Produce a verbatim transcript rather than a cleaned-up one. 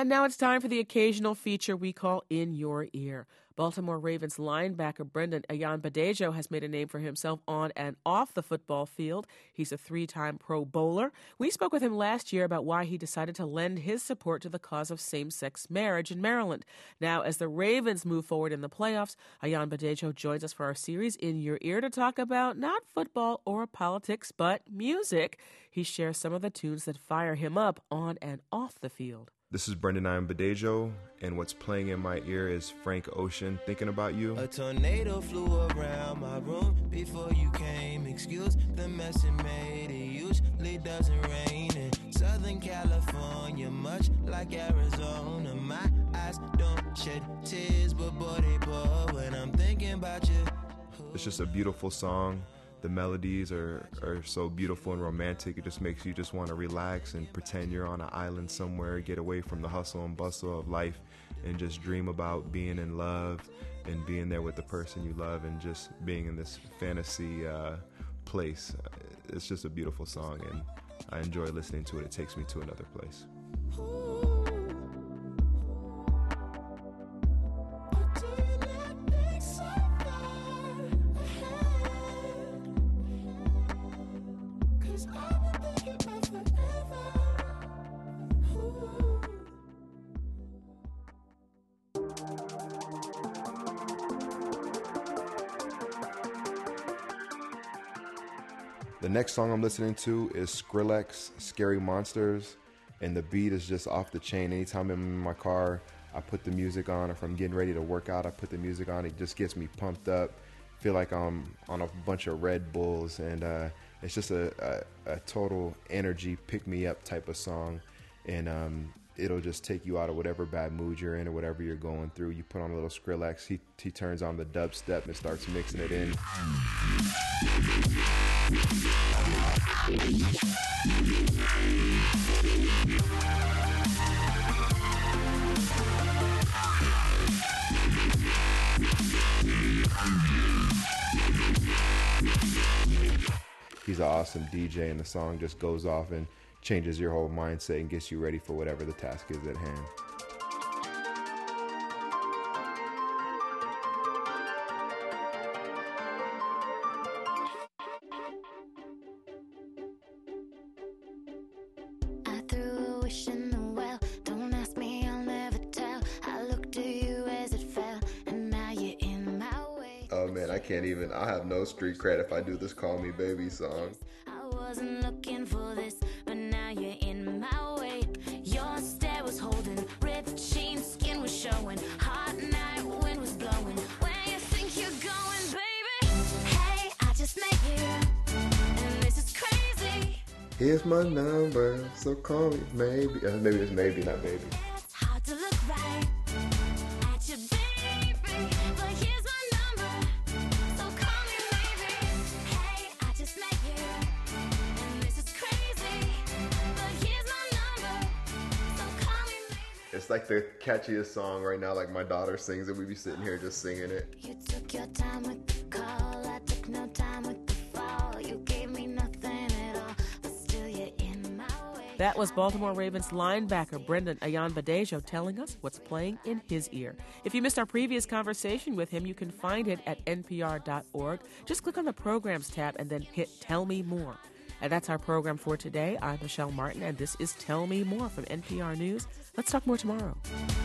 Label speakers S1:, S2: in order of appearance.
S1: And now it's time for the occasional feature we call In Your Ear. Baltimore Ravens linebacker Brendan Ayanbadejo has made a name for himself on and off the football field. He's a three-time Pro Bowler. We spoke with him last year about why he decided to lend his support to the cause of same-sex marriage in Maryland. Now, as the Ravens move forward in the playoffs, Ayanbadejo joins us for our series In Your Ear to talk about not football or politics, but music. He shares some of the tunes that fire him up on and off the field.
S2: This is Brendan Ayanbadejo, and what's playing in my ear is Frank Ocean, Thinking About You.
S3: A tornado flew around my room before you came. Excuse the mess it made. It usually doesn't rain in Southern California, much like Arizona. My eyes don't shed tears, but boy, they pour when I'm thinking about you.
S2: It's just a beautiful song. The melodies are, are so beautiful and romantic. It just makes you just want to relax and pretend you're on an island somewhere, get away from the hustle and bustle of life, and just dream about being in love and being there with the person you love and just being in this fantasy uh, place. It's just a beautiful song, and I enjoy listening to it. It takes me to another place. The next song I'm listening to is Skrillex, Scary Monsters, and the beat is just off the chain. Anytime I'm in my car, I put the music on. If I'm getting ready to work out, I put the music on. It just gets me pumped up. Feel like I'm on a bunch of Red Bulls, and uh, it's just a, a, a total energy, pick-me-up type of song, and um, it'll just take you out of whatever bad mood you're in or whatever you're going through. You put on a little Skrillex, he, he turns on the dubstep and starts mixing it in. He's an awesome D J, and the song just goes off and changes your whole mindset and gets you ready for whatever the task is at hand. Oh man, I can't even, I have no street cred if I do this Call Me Baby song.
S4: I wasn't looking for this, but now you're in my way. Your stare was holding, ripped jeans, skin was showing, hot night, wind was blowing. Where you think you're going, baby? Hey, I just met you, and this is crazy.
S2: Here's my number, so call me maybe. Uh, maybe it's maybe, not baby.
S4: It's hard to look right at you, baby, but here's my number, so call me maybe. Hey, I just met you, and this is crazy, but here's my number, so call me maybe.
S2: It's like the catchiest song right now, like my daughter sings it, we be sitting here just singing it.
S4: You took your time with the call, I took no time with the fall. You gave me nothing at all, but still you're in my way.
S1: That was Baltimore Ravens linebacker Brendan Ayanbadejo telling us what's playing in his ear. If you missed our previous conversation with him, you can find it at N P R dot org. Just click on the Programs tab and then hit Tell Me More. And that's our program for today. I'm Michelle Martin, and this is Tell Me More from N P R News. Let's talk more tomorrow.